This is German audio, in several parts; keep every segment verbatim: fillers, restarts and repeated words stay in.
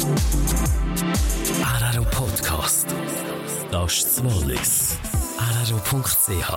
Araro Podcast. Das ist das Wallis. araro punkt c h.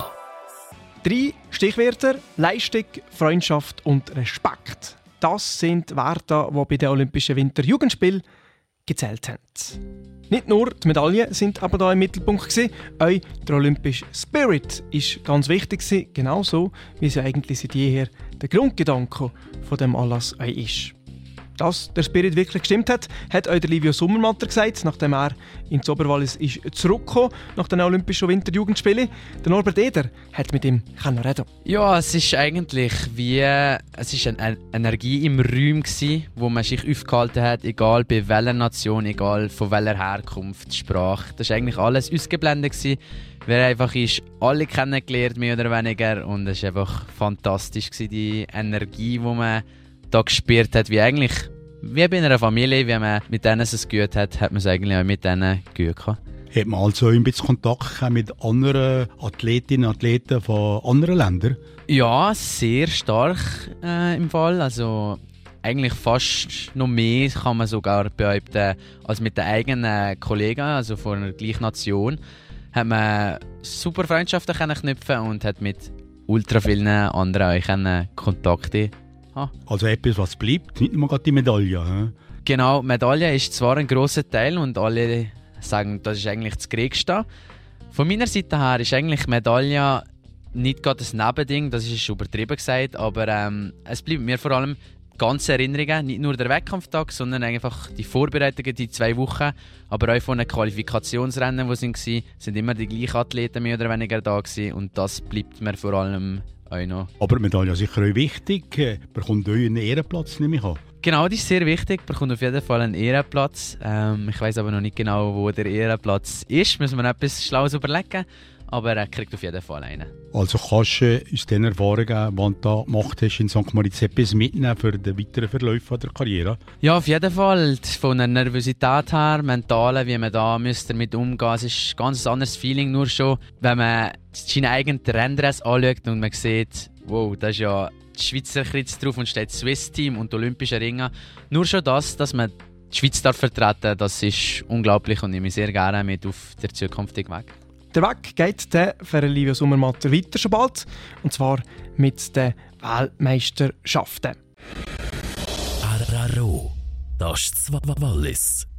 Drei Stichwörter: Leistung, Freundschaft und Respekt. Das sind Werte, die bei den Olympischen Winterjugendspielen gezählt haben. Nicht nur die Medaillen sind aber da im Mittelpunkt gewesen, auch der olympische Spirit ist ganz wichtig gewesen, genauso wie es ja eigentlich seit jeher der Grundgedanke von dem Anlass auch ist. Dass der Spirit wirklich gestimmt hat, hat auch der Livio Sommermatter gesagt, nachdem er ins Oberwallis ist zurückgekommen nach den Olympischen Winterjugendspielen. Der Norbert Eder hat mit ihm reden. Ja, es ist eigentlich wie es ist eine Energie im Raum gsi, wo man sich aufgehalten hat, egal bei welcher Nation, egal von welcher Herkunft, Sprache. Das ist eigentlich alles ausgeblendet gsi. Wer einfach ist, alle kennengelernt, mehr oder weniger, und es ist einfach fantastisch gsi, die Energie, die man da gespürt hat, wie eigentlich wie bei einer Familie, wie man mit denen es gut hat, hat man es eigentlich auch mit denen gut gehabt. Hat man also ein bisschen Kontakt mit anderen Athletinnen und Athleten von anderen Ländern? Ja, sehr stark äh, im Fall. Also eigentlich fast noch mehr kann man sogar behaupten als mit den eigenen Kollegen, also von einer gleichen Nation, hat man super Freundschaften können knüpfen und hat mit ultra vielen anderen auch können Kontakte. Also etwas, was bleibt, nicht nur die Medaille. He? Genau, Medaille ist zwar ein grosser Teil und alle sagen, das ist eigentlich das Geringste. Von meiner Seite her ist eigentlich Medaille nicht gerade ein Nebending, das ist übertrieben gesagt, aber ähm, es bleibt mir vor allem ganze Erinnerungen, nicht nur der Wettkampftag, sondern einfach die Vorbereitungen, die zwei Wochen, aber auch von den Qualifikationsrennen, die waren, sind immer die gleichen Athleten mehr oder weniger da gewesen, und das bleibt mir vor allem auch noch. Aber die Medaille ist sicher auch wichtig. Bekommt euch einen Ehrenplatz, nehme ich an. Genau, das ist sehr wichtig. Bekommt auf jeden Fall einen Ehrenplatz. Ähm, ich weiss aber noch nicht genau, wo der Ehrenplatz ist. Müssen wir noch etwas Schlaues überlegen. Aber er kriegt auf jeden Fall einen. Also kannst du aus den Erfahrungen, die du da gemacht hast, in Sankt Moritz etwas mitnehmen für den weiteren Verlauf der Karriere? Ja, auf jeden Fall. Von der Nervosität her, mental, wie man da müsste damit umgehen. Es ist ein ganz anderes Feeling, nur schon, wenn man seinen eigenen Renndress anschaut und man sieht, wow, da ist ja die Schweizer Kreuz drauf und steht Swiss Team und Olympische Ringe. Nur schon das, dass man die Schweiz darf vertreten, das ist unglaublich und nehme ich sehr gerne mit auf der zukünftigen Weg. Der Weg geht dann für Livio Sommermatter weiter schon bald, und zwar mit den Weltmeisterschaften. Araro, das ist das Wallis.